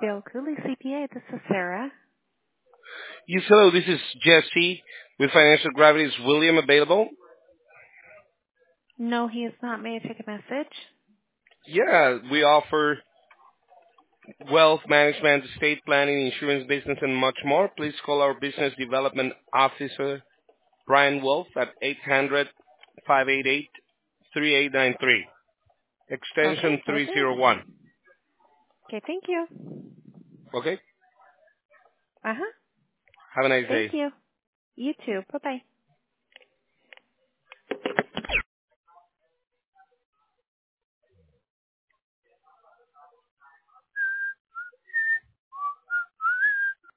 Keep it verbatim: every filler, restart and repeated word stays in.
Bill Cooley, C P A. This is Sarah. Yes, hello, this is Jesse with Financial Gravity. Is William available? No, he is not. May I take a message? Yeah, we offer wealth management, estate planning, insurance business, and much more. Please call our business development officer, Brian Wolf, at eight hundred, five eight eight, three eight nine three, Okay, extension will three do. zero one. Okay, thank you. Okay? Uh-huh. Have a nice Thank day. you. You too. Bye-bye.